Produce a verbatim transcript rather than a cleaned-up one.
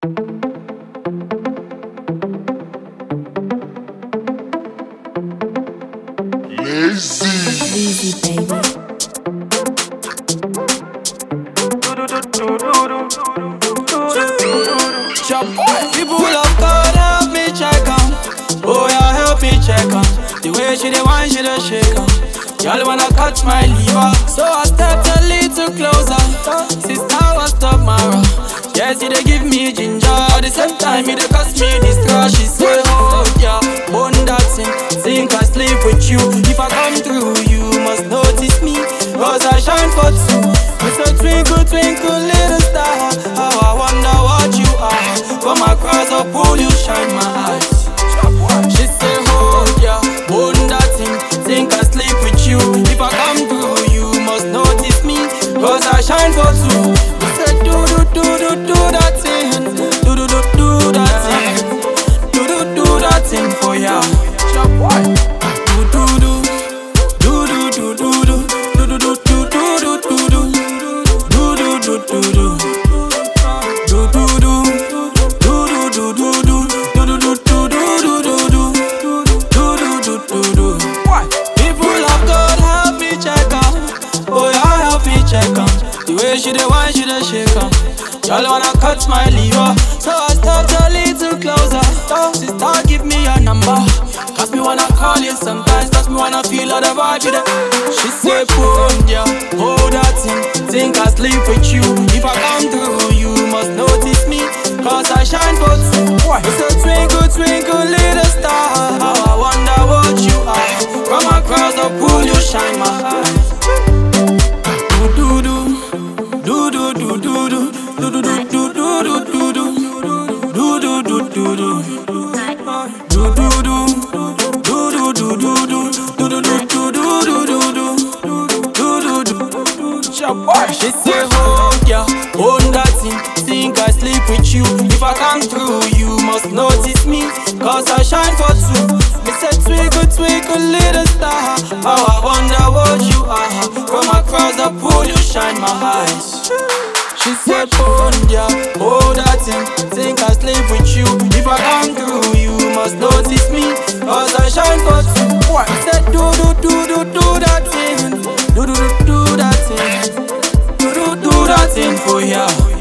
Lazy. Lazy, baby. People of God help me check on. Oh yeah, help me check on. The way she dey whine, she dey shake on. Y'all wanna catch my liver, so I stepped a little closer. Sister was top Mara. Yes, she dey give me ginger. At the same time, it dey cost me distress. She say, oh yeah, bone that thing. Think I sleep with you. If I come through, you must notice me, cause I shine for two. With a twinkle, twinkle, little star. How I wonder what you are. From across a pool, you shine my eyes. She say, oh yeah, bone that thing. Think I sleep with you. If I come through, you must notice me, cause I shine for two. We say, do do do do do that thing. Do do do do that thing. Do do do that thing for ya. Do do do. Do do do do do. Do do do do do do do do. Do do do do do. Do do do. Do do do do do. Do do do do do do do do. Do do do do do. People of God help me check on. Oh yeah, help me check on. The way she dey whine, she dey shake on. Y'all wanna cut my liver, so I stepped a little closer. Sister, give me your number, cause me wanna call you sometimes, cause me wanna feel all the vibe you dey. She say, boom, yeah, hold that thing. Think I sleep with you. If I come through, you must notice me, cause I shine for two. It's a twinkle, twinkle, little star. How I wonder what you are. From across the pool, you shine my eyes. Do do do, do do do do do. Do do do do do do do do. Do do do do do. Do do do. Do do do do do. Do do do do do do do do. Do do do. She say, oh yeah, own that thing. Think I sleep with you. If I come through, you must notice me, cause I shine for two. Me say, twinkle, twinkle, little star. How I wonder what you are. From across the pool, you shine my eyes. She said, oh yeah, oh that thing. Think I sleep with you. If I come through, you must notice me, cause I shine for two. She said, do do do do do that thing. Do do do do that thing. Do do do that thing for ya.